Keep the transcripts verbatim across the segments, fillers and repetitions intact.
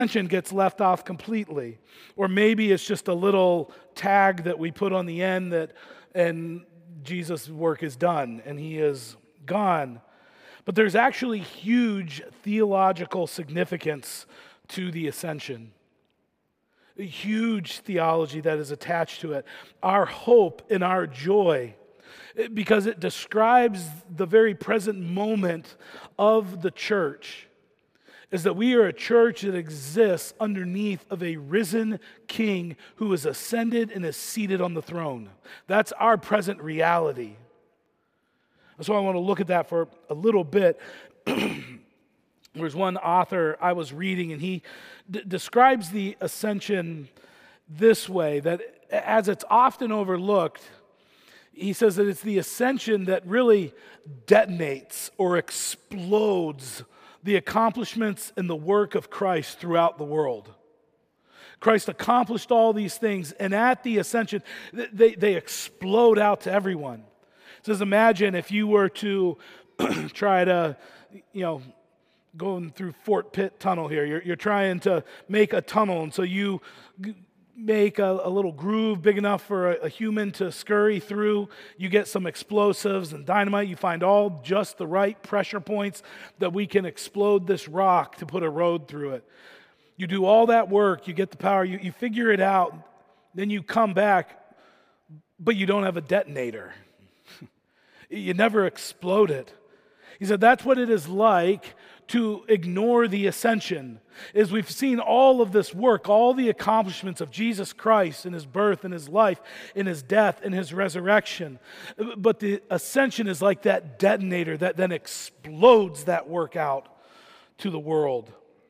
ascension gets left off completely. Or maybe it's just a little tag that we put on the end that, and Jesus' work is done and he is gone. But there's actually huge theological significance to the ascension. A huge theology that is attached to it. Our hope and our joy, because it describes the very present moment of the church, is that we are a church that exists underneath of a risen king who is ascended and is seated on the throne. That's our present reality. So I want to look at that for a little bit. There's one author I was reading, and he d- describes the ascension this way, that as it's often overlooked, he says that it's the ascension that really detonates or explodes the accomplishments and the work of Christ throughout the world. Christ accomplished all these things, and at the ascension, they, they explode out to everyone. It says, imagine if you were to try to, you know, going through Fort Pitt Tunnel here. You're, you're trying to make a tunnel, and so you g- make a, a little groove big enough for a, a human to scurry through. You get some explosives and dynamite. You find all just the right pressure points that we can explode this rock to put a road through it. You do all that work. You get the power. You, you figure it out. Then you come back, but you don't have a detonator. You never explode it. He said that's what it is like to ignore the ascension. Is we've seen all of this work, all the accomplishments of Jesus Christ in his birth and his life, in his death and his resurrection. But the ascension is like that detonator that then explodes that work out to the world.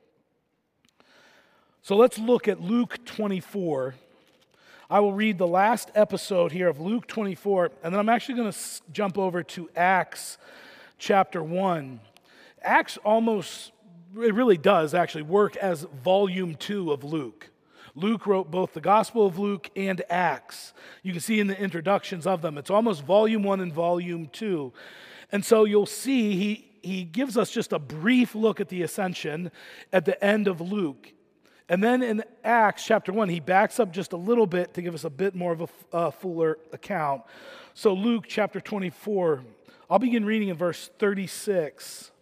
So let's look at Luke twenty-four. I will read the last episode here of Luke twenty-four, and then I'm actually going to jump over to Acts chapter one. Acts almost, it really does actually work as volume two of Luke. Luke wrote both the Gospel of Luke and Acts. You can see in the introductions of them, it's almost volume one and volume two. And so you'll see he, he gives us just a brief look at the ascension at the end of Luke. And then in Acts chapter one, he backs up just a little bit to give us a bit more of a uh, fuller account. So Luke chapter twenty-four, I'll begin reading in verse thirty-six.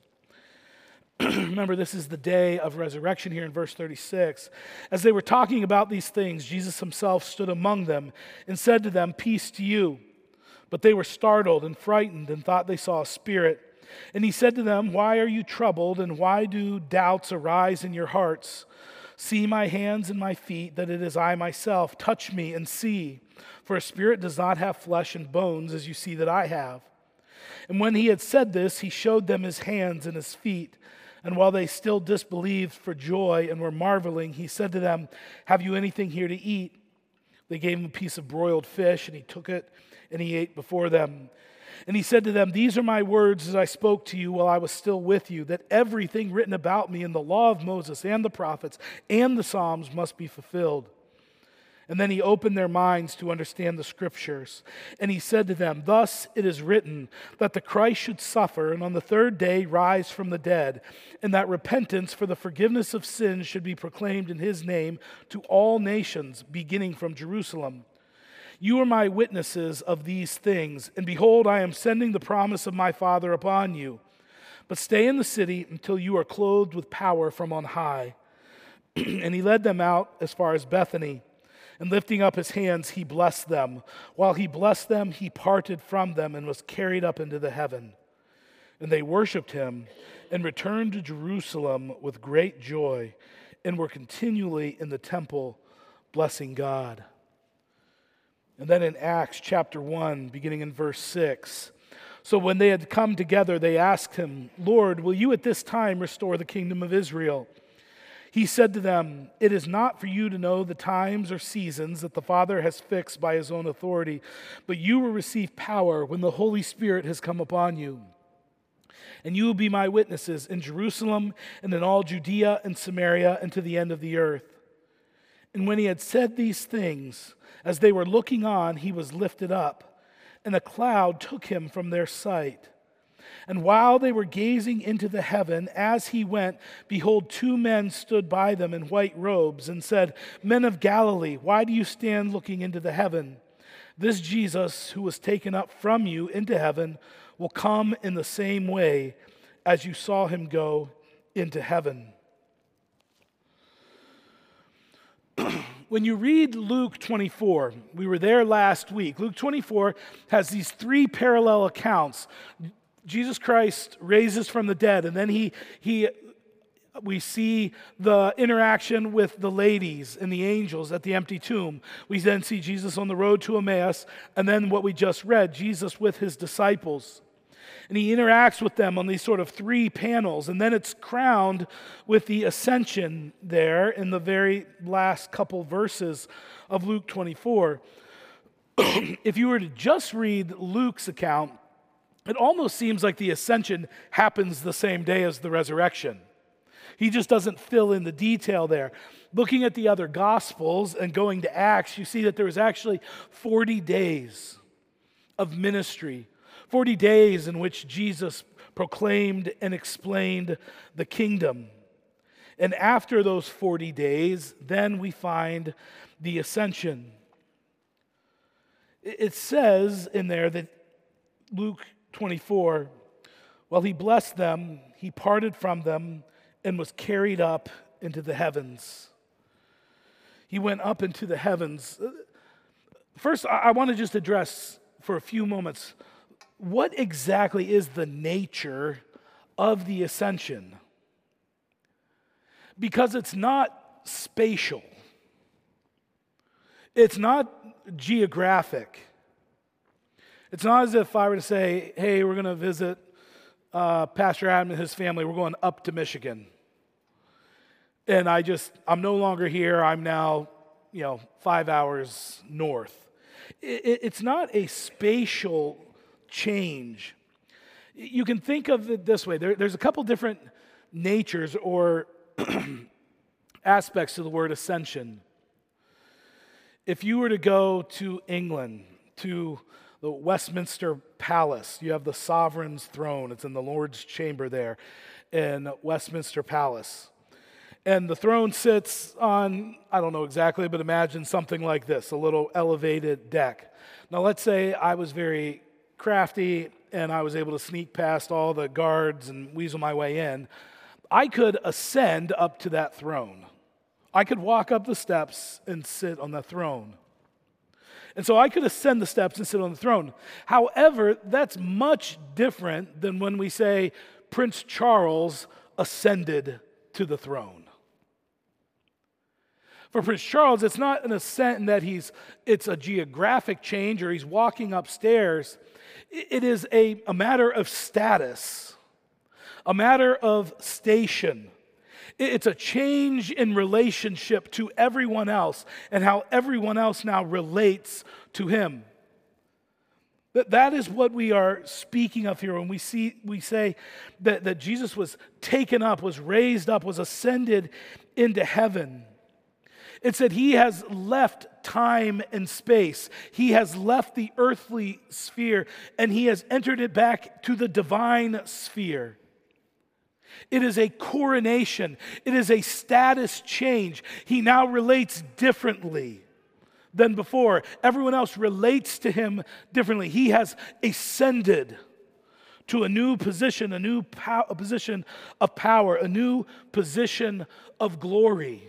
Remember, this is the day of resurrection here in verse thirty-six. As they were talking about these things, Jesus himself stood among them and said to them, "Peace to you." But they were startled and frightened and thought they saw a spirit. And he said to them, "Why are you troubled, and why do doubts arise in your hearts? See my hands and my feet, that it is I myself. Touch me and see. For a spirit does not have flesh and bones, as you see that I have." And when he had said this, he showed them his hands and his feet. And while they still disbelieved for joy and were marveling, he said to them, "Have you anything here to eat?" They gave him a piece of broiled fish, and he took it, and he ate before them. And he said to them, "These are my words as I spoke to you while I was still with you, that everything written about me in the law of Moses and the prophets and the Psalms must be fulfilled." And then he opened their minds to understand the scriptures. And he said to them, "Thus it is written that the Christ should suffer and on the third day rise from the dead, and that repentance for the forgiveness of sins should be proclaimed in his name to all nations, beginning from Jerusalem. You are my witnesses of these things, and behold, I am sending the promise of my Father upon you. But stay in the city until you are clothed with power from on high." And he led them out as far as Bethany. And lifting up his hands, he blessed them. While he blessed them, he parted from them and was carried up into the heaven. And they worshiped him and returned to Jerusalem with great joy and were continually in the temple blessing God. And then in Acts chapter one, beginning in verse six, so when they had come together, they asked him, "Lord, will you at this time restore the kingdom of Israel?" He said to them, "It is not for you to know the times or seasons that the Father has fixed by his own authority, but you will receive power when the Holy Spirit has come upon you. And you will be my witnesses in Jerusalem and in all Judea and Samaria and to the end of the earth." And when he had said these things, as they were looking on, he was lifted up, and a cloud took him from their sight. And while they were gazing into the heaven, as he went, behold, two men stood by them in white robes and said, Men of Galilee, why do you stand looking into the heaven? This Jesus, who was taken up from you into heaven, will come in the same way as you saw him go into heaven. When you read Luke twenty-four, we were there last week. Luke twenty-four has these three parallel accounts. Jesus Christ raises from the dead, and then he he we see the interaction with the ladies and the angels at the empty tomb. We then see Jesus on the road to Emmaus, and then what we just read, Jesus with his disciples. And he interacts with them on these sort of three panels, and then it's crowned with the ascension there in the very last couple verses of Luke twenty-four. If you were to just read Luke's account, it almost seems like the ascension happens the same day as the resurrection. He just doesn't fill in the detail there. Looking at the other Gospels and going to Acts, you see that there was actually forty days of ministry, forty days in which Jesus proclaimed and explained the kingdom. And after those forty days, then we find the ascension. It says in there that Luke twenty-four, while he blessed them, he parted from them and was carried up into the heavens. He went up into the heavens. First, I want to just address for a few moments, what exactly is the nature of the ascension? Because it's not spatial. It's not geographic. It's not as if I were to say, hey, we're going to visit uh, Pastor Adam and his family. We're going up to Michigan. And I just, I'm no longer here. I'm now, you know, five hours north. It, it's not a spatial change. You can think of it this way. There, there's a couple different natures or aspects to the word ascension. If you were to go to England, to the Westminster Palace, you have the sovereign's throne. It's in the Lord's chamber there in Westminster Palace. And the throne sits on, I don't know exactly, but imagine something like this, a little elevated deck. Now let's say I was very crafty and I was able to sneak past all the guards and weasel my way in. I could ascend up to that throne. I could walk up the steps and sit on the throne. And so I could ascend the steps and sit on the throne. However, that's much different than when we say Prince Charles ascended to the throne. For Prince Charles, it's not an ascent in that he's, it's a geographic change or he's walking upstairs. It is a, a matter of status, a matter of station. It's a change in relationship to everyone else and how everyone else now relates to him. That, that is what we are speaking of here when we see we say that, that Jesus was taken up, was raised up, was ascended into heaven. It said he has left time and space. He has left the earthly sphere and he has entered it back to the divine sphere. It is a coronation. It is a status change. He now relates differently than before. Everyone else relates to him differently. He has ascended to a new position, a new po- a position of power, a new position of glory.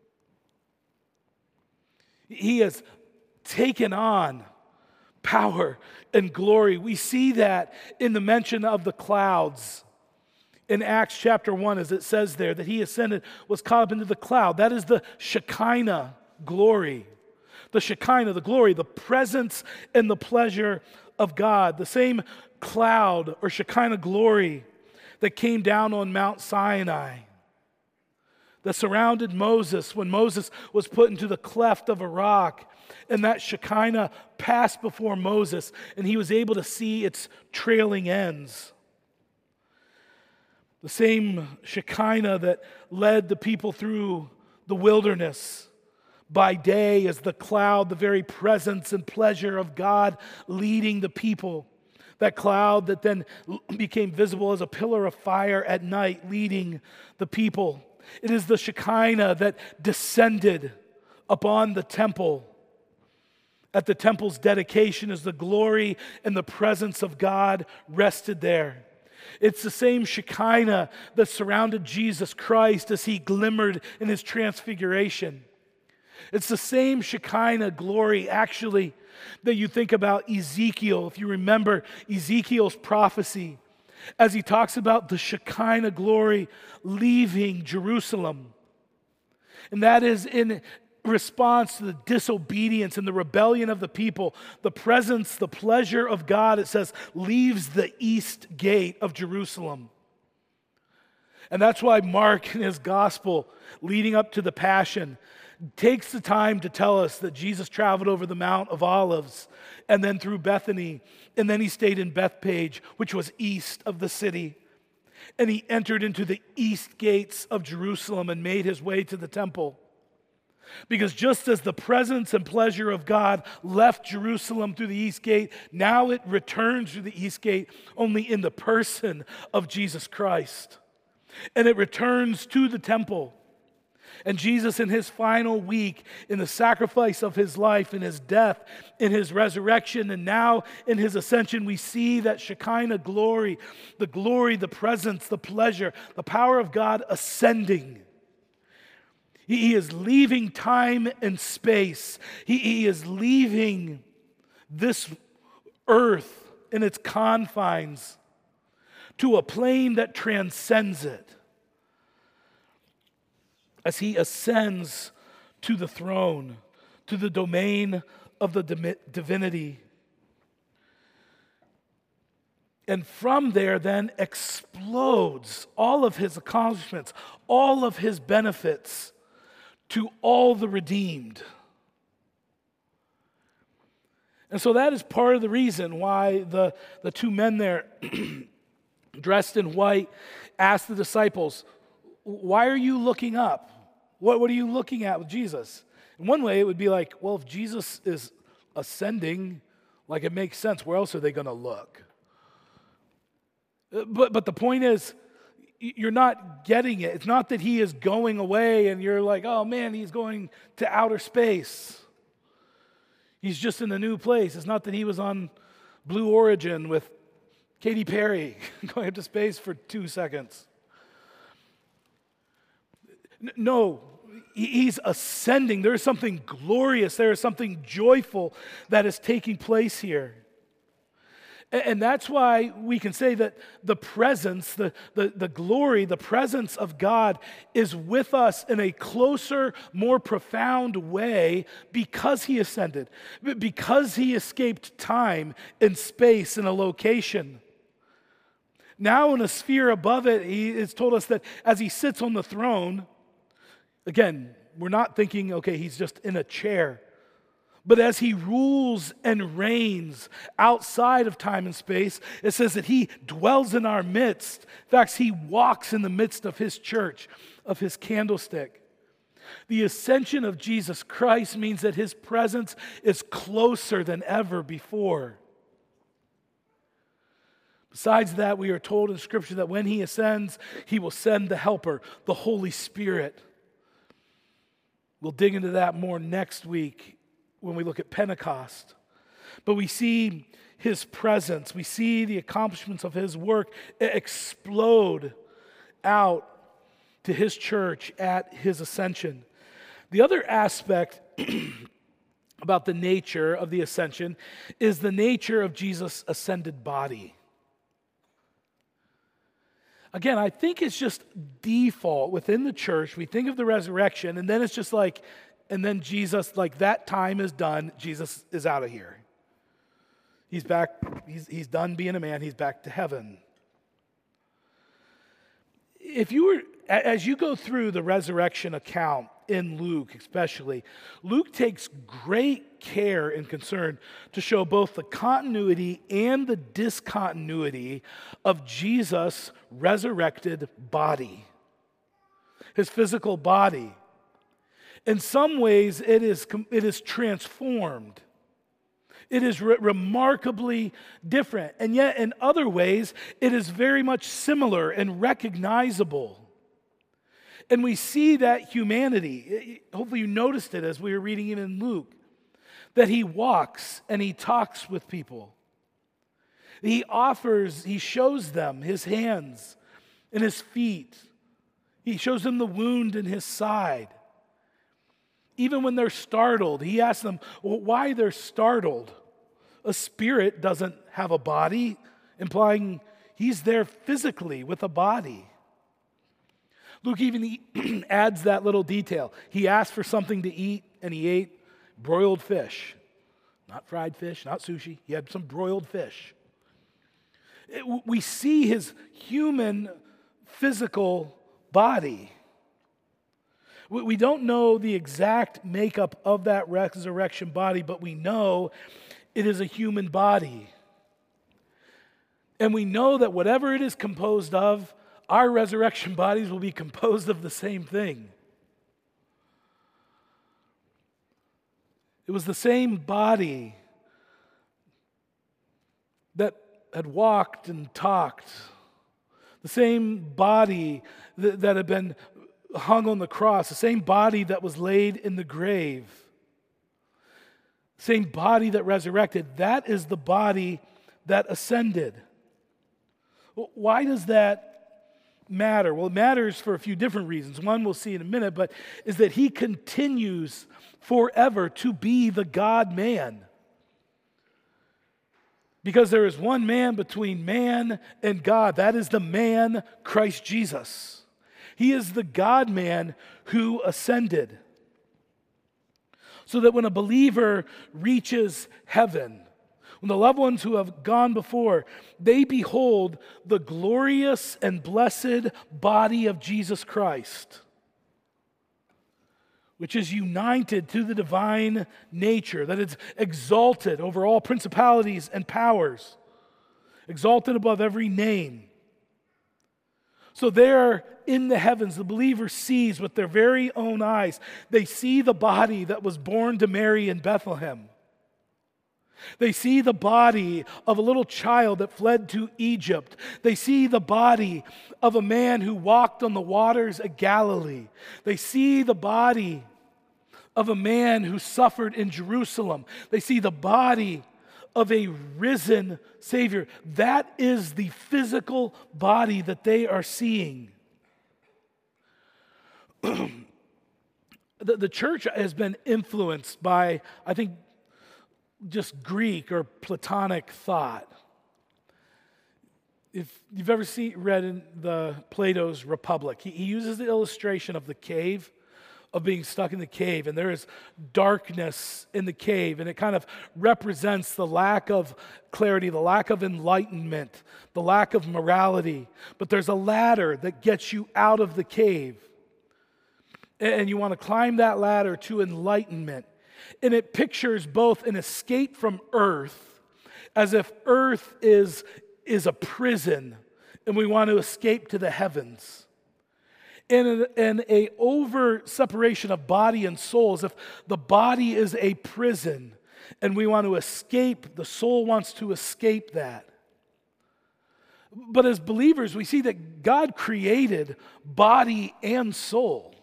He has taken on power and glory. We see that in the mention of the clouds. In Acts chapter one, as it says there, that he ascended, was caught up into the cloud. That is the Shekinah glory. The Shekinah, the glory, the presence and the pleasure of God. The same cloud or Shekinah glory that came down on Mount Sinai, that surrounded Moses when Moses was put into the cleft of a rock. And that Shekinah passed before Moses, and he was able to see its trailing ends. The same Shekinah that led the people through the wilderness by day as the cloud, the very presence and pleasure of God leading the people. that cloud that then became visible as a pillar of fire at night leading the people. It is the Shekinah that descended upon the temple at the temple's dedication as the glory and the presence of God rested there. It's the same Shekinah that surrounded Jesus Christ as he glimmered in his transfiguration. It's the same Shekinah glory, actually, that you think about Ezekiel. If you remember Ezekiel's prophecy, as he talks about the Shekinah glory leaving Jerusalem. And that is in response to the disobedience and the rebellion of the people, the presence, the pleasure of God, it says, leaves the east gate of Jerusalem. And that's why Mark in his gospel, leading up to the Passion, takes the time to tell us that Jesus traveled over the Mount of Olives and then through Bethany, and then he stayed in Bethpage, which was east of the city. And he entered into the east gates of Jerusalem and made his way to the temple. Because just as the presence and pleasure of God left Jerusalem through the east gate, now it returns through the east gate only in the person of Jesus Christ. And it returns to the temple. And Jesus in his final week, in the sacrifice of his life, in his death, in his resurrection, and now in his ascension, we see that Shekinah glory, the glory, the presence, the pleasure, the power of God ascending. He is leaving time and space. He, he is leaving this earth in its confines to a plane that transcends it as he ascends to the throne, to the domain of the divinity. And from there then explodes all of his accomplishments, all of his benefits, to all the redeemed. And so that is part of the reason why the, the two men there, dressed in white, asked the disciples, why are you looking up? What, what are you looking at with Jesus? In one way, it would be like, well, if Jesus is ascending, like it makes sense. Where else are they going to look? But, but the point is, you're not getting it. It's not that he is going away and you're like, oh man, he's going to outer space. He's just in a new place. It's not that he was on Blue Origin with Katy Perry going up to space for two seconds. No, he's ascending. There is something glorious. There is something joyful that is taking place here. And that's why we can say that the presence, the, the, the glory, the presence of God is with us in a closer, more profound way because he ascended, because he escaped time and space and a location. Now in a sphere above it, he has told us that as he sits on the throne, again, we're not thinking, okay, he's just in a chair. But as he rules and reigns outside of time and space, it says that he dwells in our midst. In fact, he walks in the midst of his church, of his candlestick. The ascension of Jesus Christ means that his presence is closer than ever before. Besides that, we are told in Scripture that when he ascends, he will send the Helper, the Holy Spirit. We'll dig into that more next week when we look at Pentecost. But we see his presence, we see the accomplishments of his work explode out to his church at his ascension. The other aspect about the nature of the ascension is the nature of Jesus' ascended body. Again, I think it's just default within the church. We think of the resurrection, and then it's just like, and then Jesus, like that time is done. Jesus is out of here. He's back, he's, he's done being a man. He's back to heaven. If you were, as you go through the resurrection account in Luke especially, Luke takes great care and concern to show both the continuity and the discontinuity of Jesus' resurrected body, his physical body. In some ways, it is, it is transformed. It is re- remarkably different. And yet, in other ways, it is very much similar and recognizable. And we see that humanity. Hopefully you noticed it as we were reading it in Luke, that he walks and he talks with people. He offers, he shows them his hands and his feet. He shows them the wound in his side. Even when they're startled, he asks them why they're startled. A spirit doesn't have a body, implying he's there physically with a body. Luke even adds that little detail. He asked for something to eat, and he ate broiled fish. Not fried fish, not sushi. He had some broiled fish. It, we see his human, physical body. We, we don't know the exact makeup of that resurrection body, but we know it is a human body. And we know that whatever it is composed of, our resurrection bodies will be composed of the same thing. It was the same body that had walked and talked, the same body that, that had been hung on the cross, the same body that was laid in the grave, the same body that resurrected. That is the body that ascended. Why does that matter? Well, it matters for a few different reasons. One we'll see in a minute, but is that he continues forever to be the God-man. Because there is one man between man and God. That is the man, Christ Jesus. He is the God-man who ascended. So that when a believer reaches heaven, when the loved ones who have gone before, they behold the glorious and blessed body of Jesus Christ, which is united to the divine nature, that it's exalted over all principalities and powers, exalted above every name. So there in the heavens, the believer sees with their very own eyes, they see the body that was born to Mary in Bethlehem. They see the body of a little child that fled to Egypt. They see the body of a man who walked on the waters of Galilee. They see the body of a man who suffered in Jerusalem. They see the body of a risen Savior. That is the physical body that they are seeing. the, the church has been influenced by, I think, just Greek or Platonic thought. If you've ever seen, read in the Plato's Republic, he, he uses the illustration of the cave, of being stuck in the cave, and there is darkness in the cave, and it kind of represents the lack of clarity, the lack of enlightenment, the lack of morality. But there's a ladder that gets you out of the cave, and you want to climb that ladder to enlightenment. And it pictures both an escape from earth, as if earth is, is a prison, and we want to escape to the heavens. And an a over separation of body and soul, as if the body is a prison, and we want to escape, the soul wants to escape that. But as believers, we see that God created body and soul.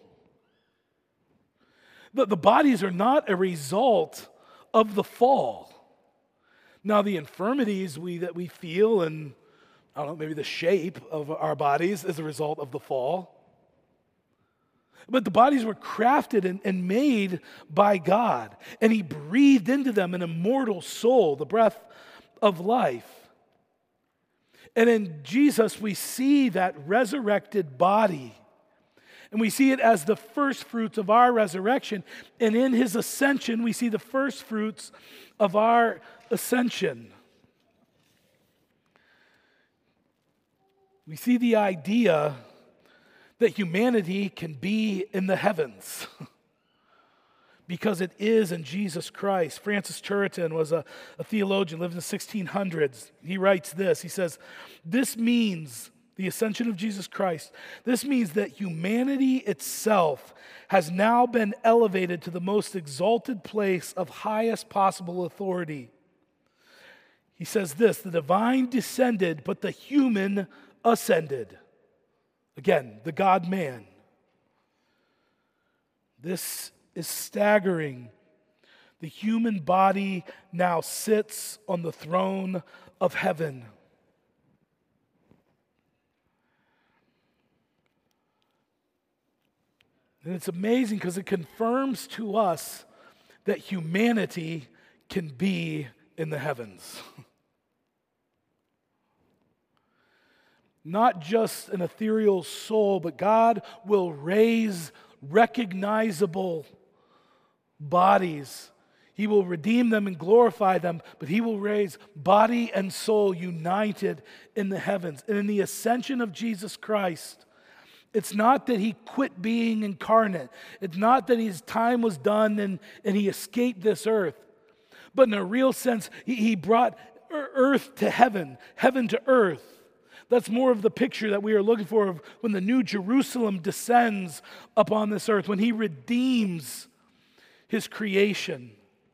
The, the bodies are not a result of the fall. Now, the infirmities we, that we feel, and I don't know, maybe the shape of our bodies is a result of the fall. But the bodies were crafted and, and made by God, and He breathed into them an immortal soul, the breath of life. And in Jesus, we see that resurrected body. And we see it as the first fruits of our resurrection. And in His ascension, we see the first fruits of our ascension. We see the idea that humanity can be in the heavens because it is in Jesus Christ. Francis Turretin was a, a theologian, lived in the sixteen hundreds. He writes this, he says, "This means the ascension of Jesus Christ. This means that humanity itself has now been elevated to the most exalted place of highest possible authority. he says this, the divine descended, but the human ascended. Again, the God-man. This is staggering. The human body now sits on the throne of heaven. And it's amazing because it confirms to us that humanity can be in the heavens. Not just an ethereal soul, but God will raise recognizable bodies. He will redeem them and glorify them, but he will raise body and soul united in the heavens. And in the ascension of Jesus Christ, it's not that he quit being incarnate. It's not that his time was done and, and he escaped this earth. But in a real sense, he, he brought earth to heaven, heaven to earth. That's more of the picture that we are looking for of when the new Jerusalem descends upon this earth, when he redeems his creation.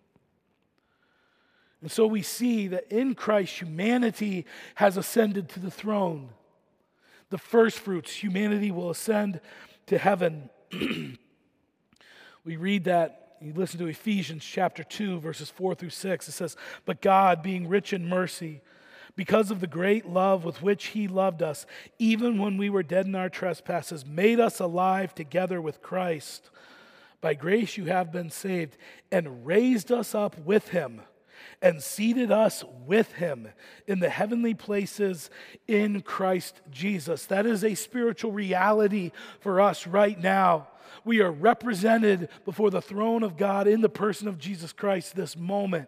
And so we see that in Christ, humanity has ascended to the throne. The first fruits, humanity will ascend to heaven. We read that. You listen to Ephesians chapter two, verses four through six. It says, but God, being rich in mercy, because of the great love with which he loved us, even when we were dead in our trespasses, made us alive together with Christ. By grace you have been saved, and raised us up with him, and seated us with him in the heavenly places in Christ Jesus. That is a spiritual reality for us right now. We are represented before the throne of God in the person of Jesus Christ this moment.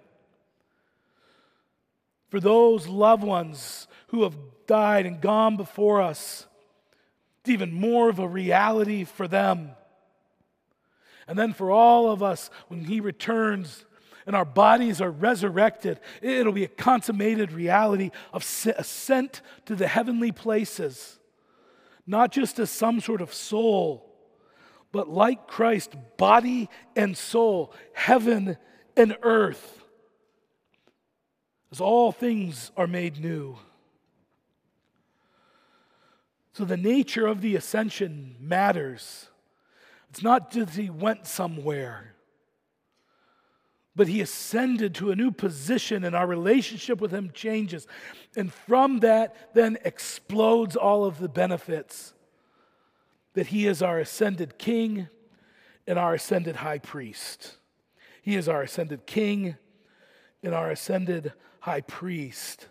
For those loved ones who have died and gone before us, it's even more of a reality for them. And then for all of us, when he returns and our bodies are resurrected, it'll be a consummated reality of ascent to the heavenly places, not just as some sort of soul, but like Christ, body and soul, heaven and earth. As all things are made new. So the nature of the ascension matters. It's not just he went somewhere, but he ascended to a new position and our relationship with him changes. And from that then explodes all of the benefits that he is our ascended king and our ascended high priest. He is our ascended king and our ascended high priest.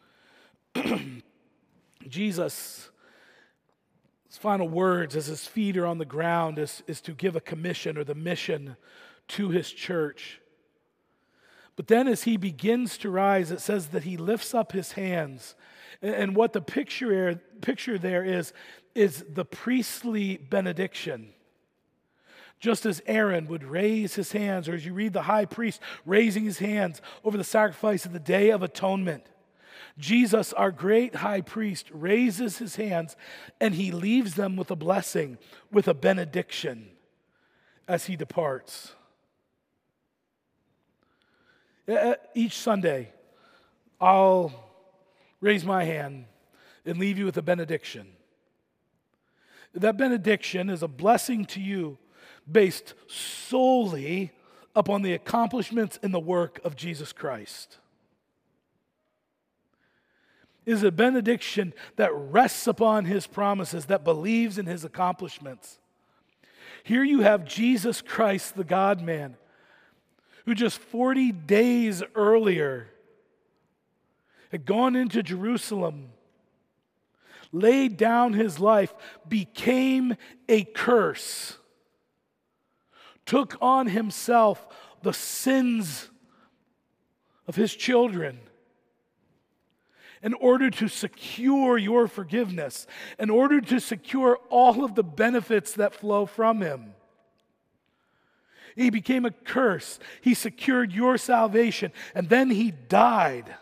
Jesus' final words as his feet are on the ground is, is to give a commission or the mission to his church. But then as he begins to rise, it says that he lifts up his hands. And, and what the picture, picture there is, is the priestly benediction. Just as Aaron would raise his hands, or as you read the high priest raising his hands over the sacrifice of the Day of Atonement, Jesus, our great high priest, raises his hands and he leaves them with a blessing, with a benediction as he departs. Each Sunday, I'll raise my hand and leave you with a benediction. That benediction is a blessing to you based solely upon the accomplishments and the work of Jesus Christ. It is a benediction that rests upon his promises, that believes in his accomplishments. Here you have Jesus Christ, the God-man, who just forty days earlier had gone into Jerusalem, laid down his life, became a curse, took on himself the sins of his children in order to secure your forgiveness, in order to secure all of the benefits that flow from him. He became a curse. He secured your salvation, and then he died.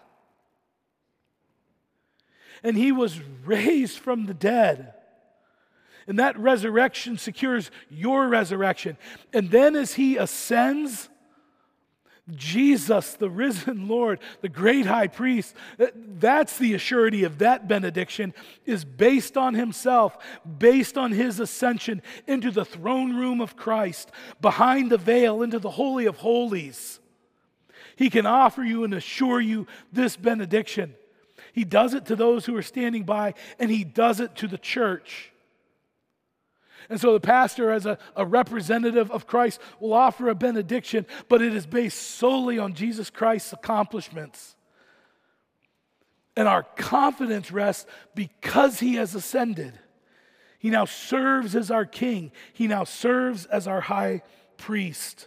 And he was raised from the dead. And that resurrection secures your resurrection. And then as he ascends, Jesus, the risen Lord, the great high priest, that's the assurity of that benediction, is based on himself, based on his ascension into the throne room of Christ, behind the veil into the Holy of Holies. He can offer you and assure you this benediction. He does it to those who are standing by, and he does it to the church. And so the pastor, as a, a representative of Christ, will offer a benediction, but it is based solely on Jesus Christ's accomplishments. And our confidence rests because he has ascended. He now serves as our king. He now serves as our high priest.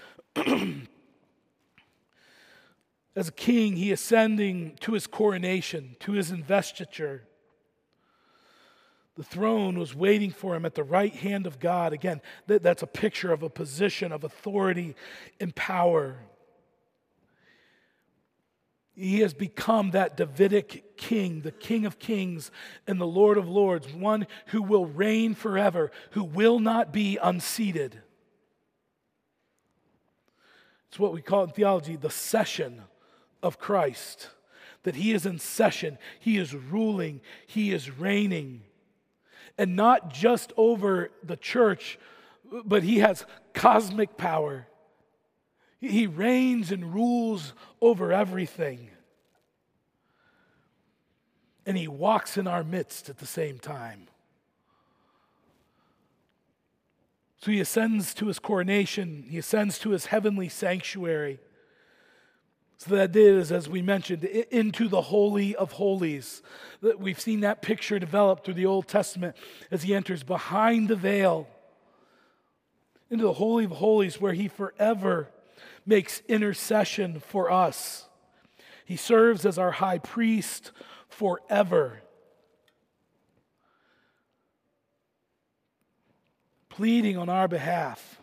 As a king, he ascending to his coronation, to his investiture. The throne was waiting for him at the right hand of God. Again, that, that's a picture of a position of authority and power. He has become that Davidic king, the King of kings and the Lord of lords, one who will reign forever, who will not be unseated. It's what we call in theology the session of Christ, that he is in session, he is ruling, he is reigning. And not just over the church, but he has cosmic power. He reigns and rules over everything. And he walks in our midst at the same time. So he ascends to his coronation, he ascends to his heavenly sanctuary. So that is, as we mentioned, into the Holy of Holies. We've seen that picture develop through the Old Testament as he enters behind the veil into the Holy of Holies, where he forever makes intercession for us. He serves as our high priest forever, pleading on our behalf.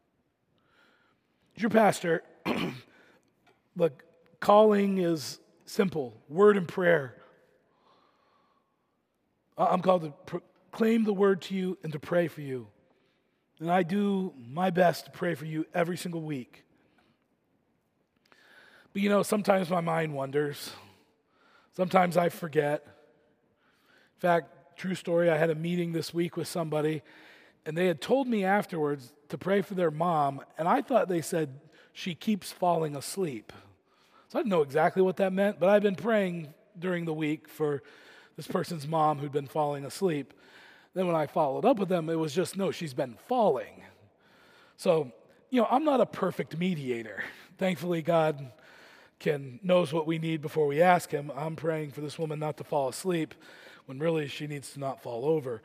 Your pastor, the calling is simple: word and prayer. I'm called to proclaim the word to you and to pray for you. And I do my best to pray for you every single week. But you know, sometimes my mind wanders. Sometimes I forget. In fact, true story, I had a meeting this week with somebody, and they had told me afterwards to pray for their mom, and I thought they said, she keeps falling asleep. So I didn't know exactly what that meant, but I've been praying during the week for this person's mom who'd been falling asleep. Then when I followed up with them, it was just, no, she's been falling. So, you know, I'm not a perfect mediator. Thankfully, God can knows what we need before we ask him. I'm praying for this woman not to fall asleep when really she needs to not fall over.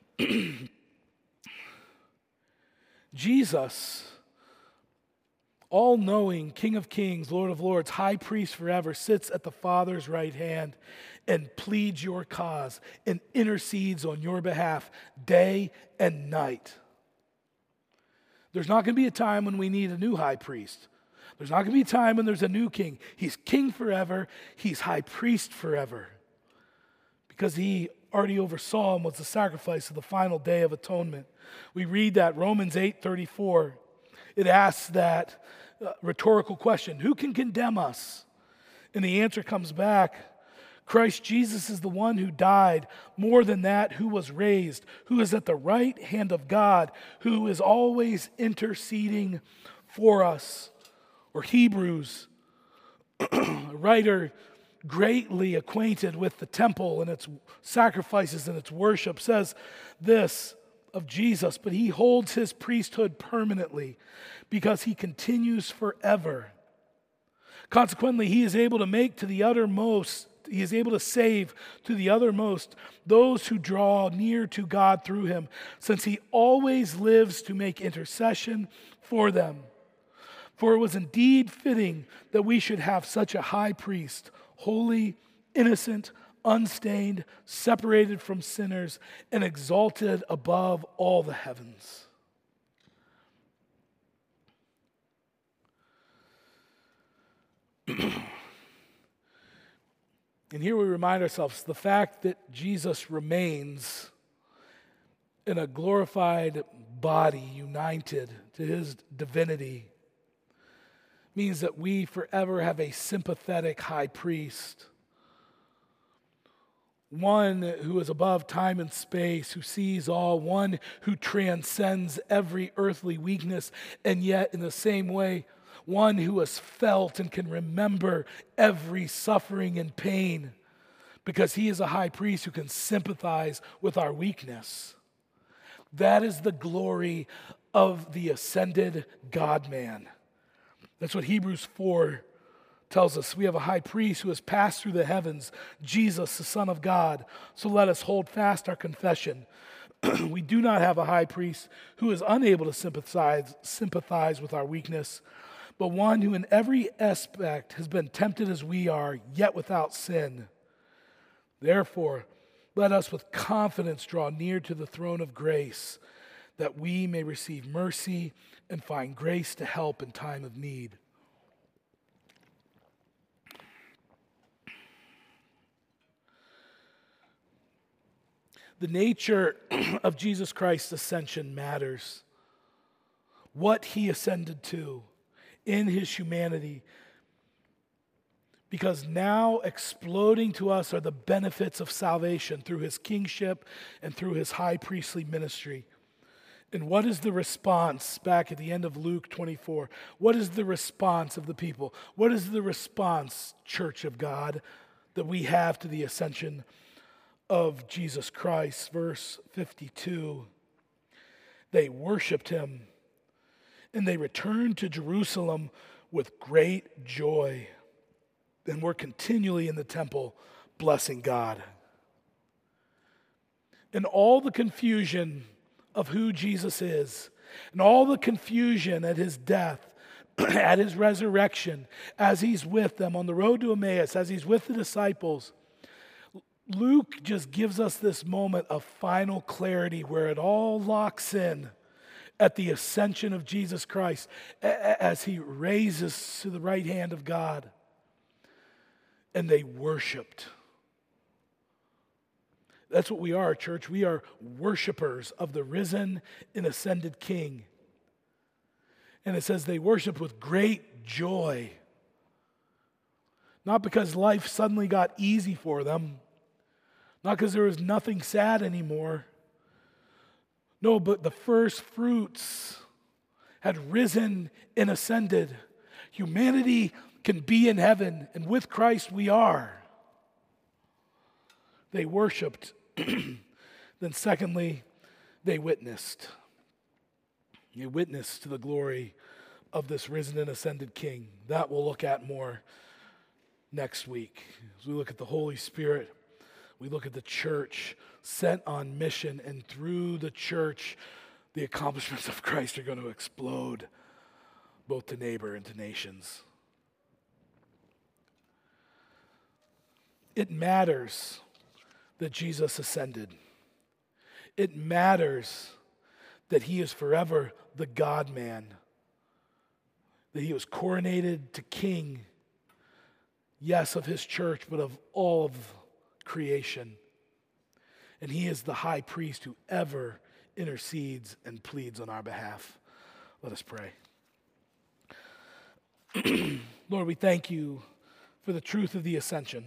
Jesus, all-knowing King of kings, Lord of lords, high priest forever, sits at the Father's right hand and pleads your cause and intercedes on your behalf day and night. There's not going to be a time when we need a new high priest. There's not going to be a time when there's a new king. He's king forever. He's high priest forever. Because he already oversaw and was the sacrifice of the final day of atonement. We read that Romans eight thirty-four. It asks that uh, rhetorical question, who can condemn us? And the answer comes back, Christ Jesus is the one who died, more than that, who was raised, who is at the right hand of God, who is always interceding for us. Or Hebrews, a writer greatly acquainted with the temple and its sacrifices and its worship, says this of Jesus, but he holds his priesthood permanently because he continues forever. Consequently, he is able to make to the uttermost, he is able to save to the uttermost those who draw near to God through him, since he always lives to make intercession for them. For it was indeed fitting that we should have such a high priest, holy, innocent, unstained, separated from sinners, and exalted above all the heavens. And here we remind ourselves the fact that Jesus remains in a glorified body, united to his divinity, means that we forever have a sympathetic high priest, one who is above time and space, who sees all, one who transcends every earthly weakness, and yet in the same way, one who has felt and can remember every suffering and pain, because he is a high priest who can sympathize with our weakness. That is the glory of the ascended God-man. That's what Hebrews four tells us. We have a high priest who has passed through the heavens, Jesus, the Son of God. So let us hold fast our confession. We do not have a high priest who is unable to sympathize, sympathize with our weakness, but one who in every aspect has been tempted as we are, yet without sin. Therefore, let us with confidence draw near to the throne of grace, that we may receive mercy and find grace to help in time of need. The nature of Jesus Christ's ascension matters. What he ascended to in his humanity, because now exploding to us are the benefits of salvation through his kingship and through his high priestly ministry. And what is the response back at the end of Luke twenty-four? What is the response of the people? What is the response, Church of God, that we have to the ascension of Jesus Christ? Verse fifty-two, they worshiped him, and they returned to Jerusalem with great joy, and were continually in the temple blessing God. And all the confusion of who Jesus is, and all the confusion at his death, at his resurrection, as he's with them on the road to Emmaus, as he's with the disciples, Luke just gives us this moment of final clarity where it all locks in at the ascension of Jesus Christ as he raises to the right hand of God. And they worshiped. That's what we are, church. We are worshipers of the risen and ascended King. And it says they worshiped with great joy. Not because life suddenly got easy for them. Not because there was nothing sad anymore. No, but the first fruits had risen and ascended. Humanity can be in heaven, and with Christ we are. They worshiped. Then secondly, they witnessed. They witnessed to the glory of this risen and ascended King. That we'll look at more next week. As we look at the Holy Spirit, we look at the church sent on mission, and through the church, the accomplishments of Christ are going to explode both to neighbor and to nations. It matters that Jesus ascended. It matters that he is forever the God-man, that he was coronated to king, yes, of his church, but of all of creation. And he is the high priest who ever intercedes and pleads on our behalf. Let us pray. Lord, we thank you for the truth of the ascension.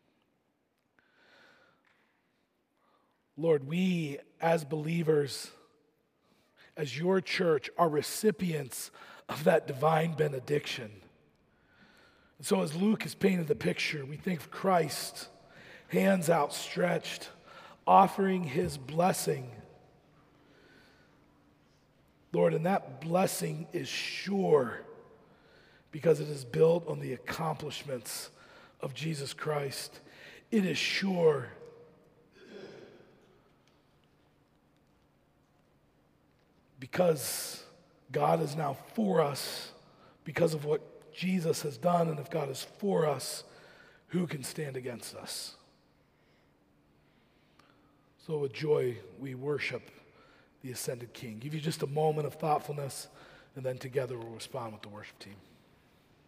Lord, we as believers, as your church, are recipients of that divine benediction. And so as Luke has painted the picture, we think of Christ, hands outstretched, offering his blessing. Lord, and that blessing is sure because it is built on the accomplishments of Jesus Christ. It is sure because God is now for us because of what Jesus has done, and if God is for us, who can stand against us? So with joy, we worship the ascended King. Give you just a moment of thoughtfulness, and then together we'll respond with the worship team.